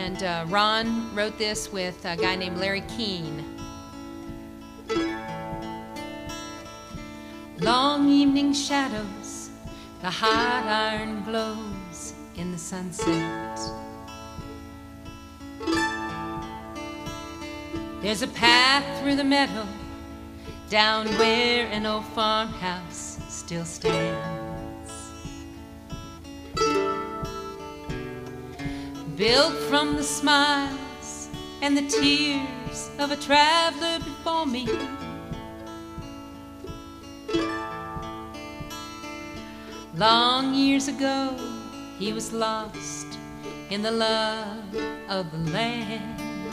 And Ron wrote this with a guy named Larry Keane. Long evening shadows, the hot iron glows in the sunset. There's a path through the meadow, down where an old farmhouse still stands. Built from the smiles and the tears of a traveler before me. Long years ago, he was lost in the love of the land.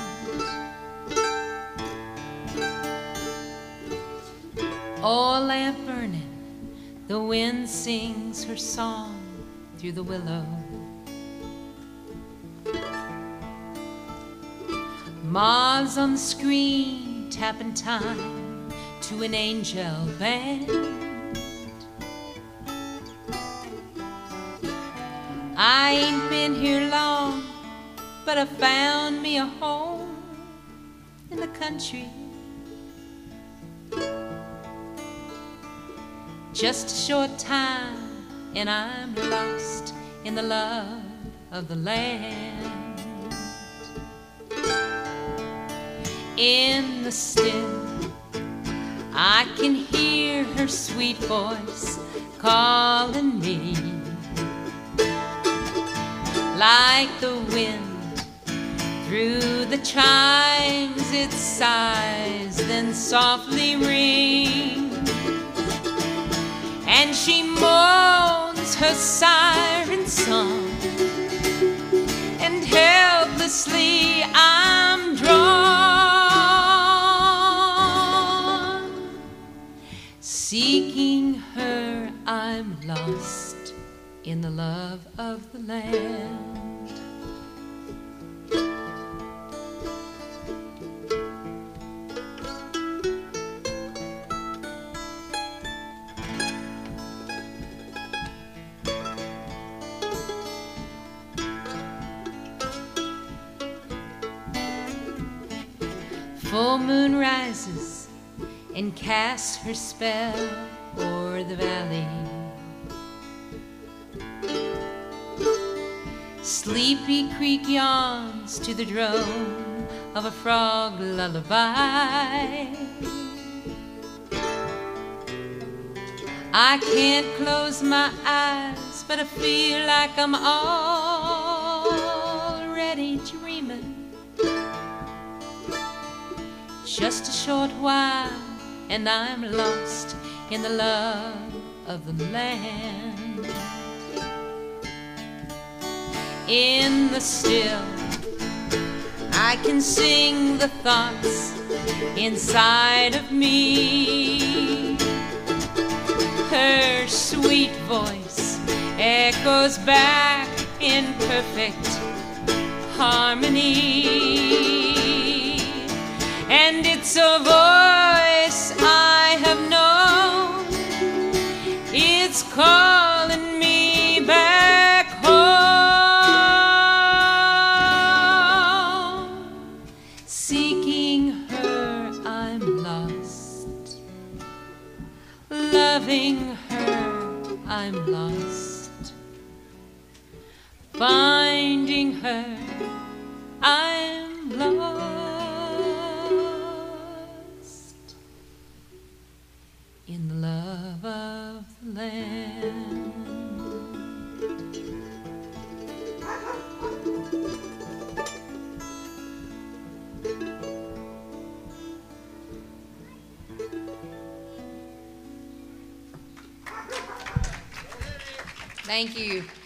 Oh, lamp burning, the wind sings her song through the willow. Ma's on the screen, tapping time to an angel band. I ain't been here long, but I found me a home in the country. Just a short time, and I'm lost in the love of the land. In the still, I can hear her sweet voice calling me. Like the wind through the chimes, it sighs, then softly rings. And she moans her siren song, and helplessly I'm drawn. Seeking her, I'm lost in the love of the land. Full moon rises and casts her spell o'er the valley. Sleepy Creek yawns to the drone of a frog lullaby. I can't close my eyes, but I feel like I'm already dreaming. Just a short while, and I'm lost in the love of the land. In the still, I can sing the thoughts inside of me. Her sweet voice echoes back in perfect harmony. And it's a voice I have known, it's calling me back home. Seeking her, I'm lost. Loving her, I'm lost. Finding her, I'm lost. In the love of the land. Thank you.